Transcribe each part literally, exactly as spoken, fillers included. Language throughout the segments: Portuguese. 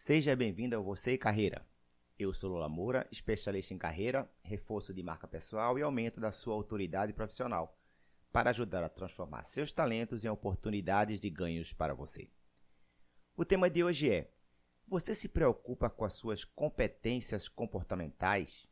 Seja bem-vindo ao Você e Carreira. Eu sou Lula Moura, especialista em carreira, reforço de marca pessoal e aumento da sua autoridade profissional, para ajudar a transformar seus talentos em oportunidades de ganhos para você. O tema de hoje é: você se preocupa com as suas competências comportamentais?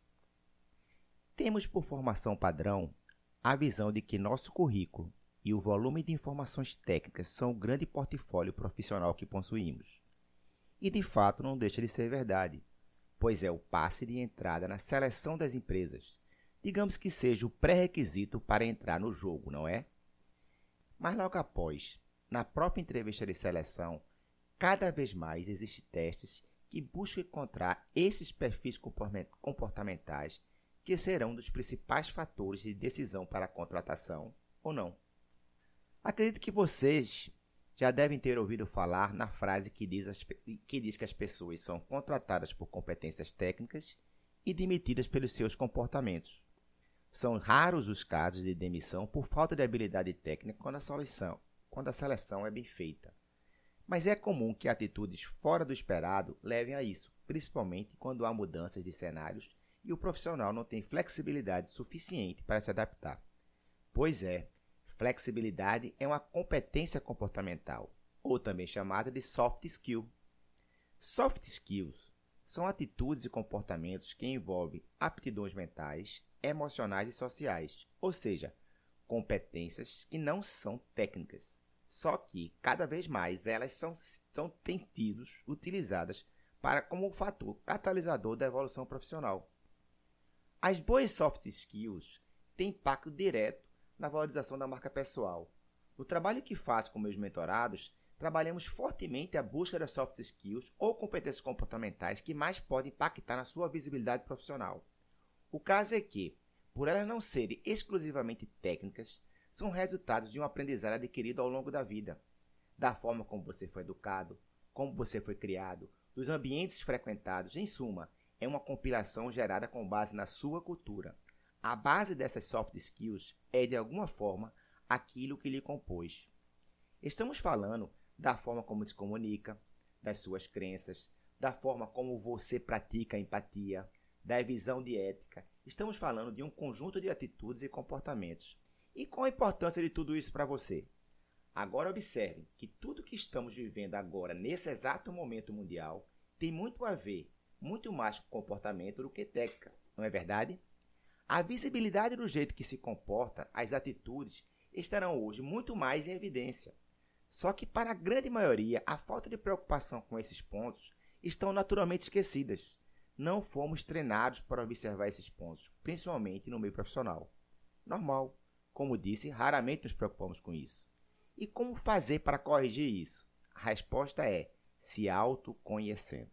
Temos por formação padrão a visão de que nosso currículo e o volume de informações técnicas são o grande portfólio profissional que possuímos. E de fato não deixa de ser verdade, pois é o passe de entrada na seleção das empresas. Digamos que seja o pré-requisito para entrar no jogo, não é? Mas logo após, na própria entrevista de seleção, cada vez mais existem testes que buscam encontrar esses perfis comportamentais que serão dos principais fatores de decisão para a contratação ou não. Acredito que vocês já devem ter ouvido falar na frase que diz, as, que diz que as pessoas são contratadas por competências técnicas e demitidas pelos seus comportamentos. São raros os casos de demissão por falta de habilidade técnica quando a seleção, quando a seleção é bem feita. Mas é comum que atitudes fora do esperado levem a isso, principalmente quando há mudanças de cenários e o profissional não tem flexibilidade suficiente para se adaptar. Pois é, flexibilidade é uma competência comportamental, ou também chamada de soft skill. Soft skills são atitudes e comportamentos que envolvem aptidões mentais, emocionais e sociais, ou seja, competências que não são técnicas. Só que, cada vez mais, elas são, são têm sido utilizadas para, como um fator catalisador da evolução profissional. As boas soft skills têm impacto direto na valorização da marca pessoal. No trabalho que faço com meus mentorados, trabalhamos fortemente a busca das soft skills ou competências comportamentais que mais podem impactar na sua visibilidade profissional. O caso é que, por elas não serem exclusivamente técnicas, são resultados de um aprendizado adquirido ao longo da vida, da forma como você foi educado, como você foi criado, dos ambientes frequentados, em suma, é uma compilação gerada com base na sua cultura. A base dessas soft skills é, de alguma forma, aquilo que lhe compôs. Estamos falando da forma como se comunica, das suas crenças, da forma como você pratica a empatia, da visão de ética. Estamos falando de um conjunto de atitudes e comportamentos. E qual a importância de tudo isso para você? Agora observe que tudo que estamos vivendo agora, nesse exato momento mundial, tem muito a ver, muito mais com comportamento do que técnica, não é verdade? A visibilidade do jeito que se comporta, as atitudes, estarão hoje muito mais em evidência. Só que para a grande maioria, a falta de preocupação com esses pontos estão naturalmente esquecidas. Não fomos treinados para observar esses pontos, principalmente no meio profissional. Normal. Como disse, raramente nos preocupamos com isso. E como fazer para corrigir isso? A resposta é se autoconhecendo.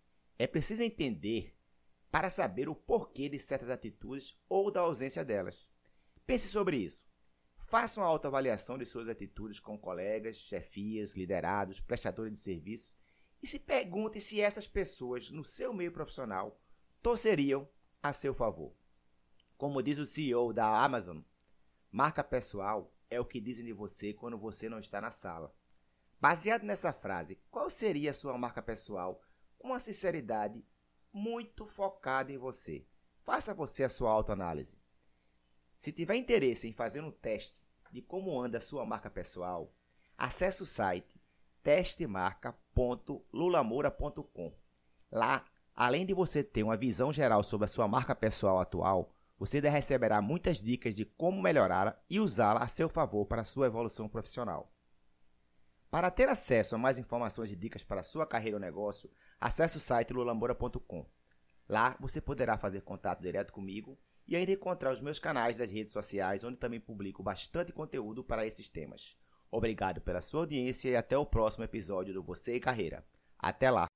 É preciso entender para saber o porquê de certas atitudes ou da ausência delas. Pense sobre isso. Faça uma autoavaliação de suas atitudes com colegas, chefias, liderados, prestadores de serviços e se pergunte se essas pessoas, no seu meio profissional, torceriam a seu favor. Como diz o C E O da Amazon, marca pessoal é o que dizem de você quando você não está na sala. Baseado nessa frase, qual seria a sua marca pessoal com uma sinceridade muito focada em você? Faça você a sua autoanálise. Se tiver interesse em fazer um teste de como anda a sua marca pessoal, acesse o site teste marca ponto lulamoura ponto com. Lá, além de você ter uma visão geral sobre a sua marca pessoal atual, você ainda receberá muitas dicas de como melhorá-la e usá-la a seu favor para a sua evolução profissional. Para ter acesso a mais informações e dicas para a sua carreira ou negócio, acesse o site lulamoura ponto com. Lá você poderá fazer contato direto comigo e ainda encontrar os meus canais das redes sociais, onde também publico bastante conteúdo para esses temas. Obrigado pela sua audiência e até o próximo episódio do Você e Carreira. Até lá!